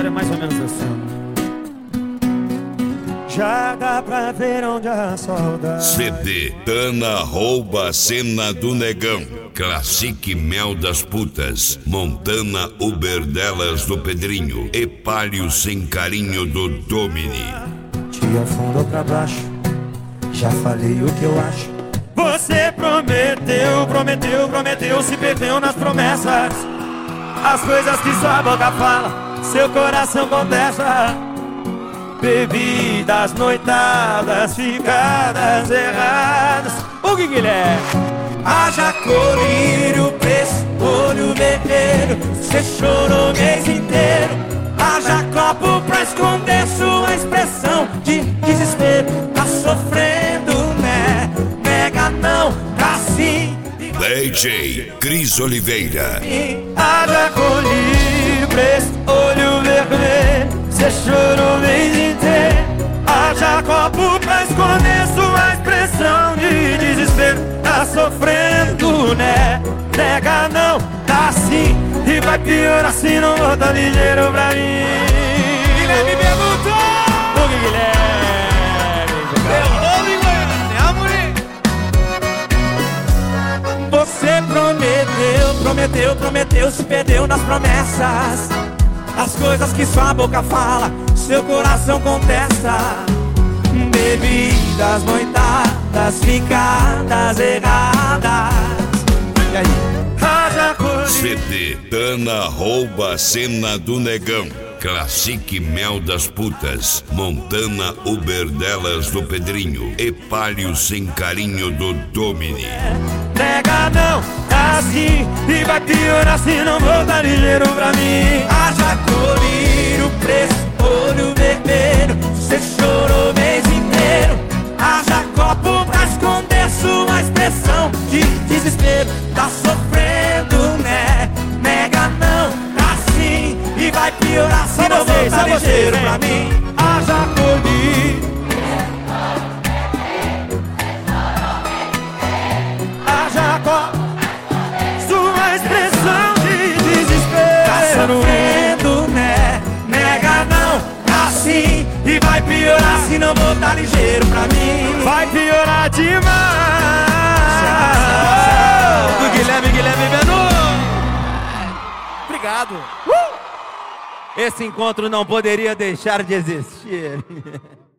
história é mais ou menos assim. Já dá pra ver onde a saudade. CD Tana rouba a cena do negão. Classic Mel das Putas. Montana Uber delas do Pedrinho. E Palio sem carinho do Domini. Te afundou pra baixo. Já falei o que eu acho. Você prometeu, prometeu, prometeu. Se perdeu nas promessas. As coisas que sua boca fala, seu coração contesta. Bebidas, noitadas, ficadas erradas. O que Guilherme? Haja colírio, preço, olho vermelho. Cê chorou o mês inteiro. Haja copo pra esconder sua expressão de desespero. Tá sofrendo, né? Nega não, tá sim. DJ Cris Oliveira. Haja colírio, preço, olho vermelho. Cê chorou o mês inteiro. Haja copo pra esconder sua expressão de desespero. Tá sofrendo, né? Nega não, tá assim. E vai piorar se não voltar ligeiro pra mim. Guilherme perguntou. O que Guilherme? Você prometeu, prometeu, prometeu. Se perdeu nas promessas. As coisas que sua boca fala, seu coração contesta. Bebidas, noitadas, ficadas erradas. E aí? CD Tana rouba a cena do negão. Classic Mel das Putas. Montana Uber delas do Pedrinho. E Palio sem carinho do Domini. Nega não, tá assim. E vai piorar se não voltar ligeiro pra mim. Haja colírio, preço, olho vermelho. Cê chorou o mês inteiro. Haja copo pra esconder sua expressão de desespero. Tá sofrendo, né? Nega não, tá assim. E vai piorar se não voltar ligeiro pra mim. Haja colírio. Haja copo. Sua expressão de desespero. Tá sofrendo, né? Nega não, tá assim. E vai piorar se não voltar ligeiro pra mim. Vai piorar demais. Do Guilherme Benu. Obrigado. Esse encontro não poderia deixar de existir.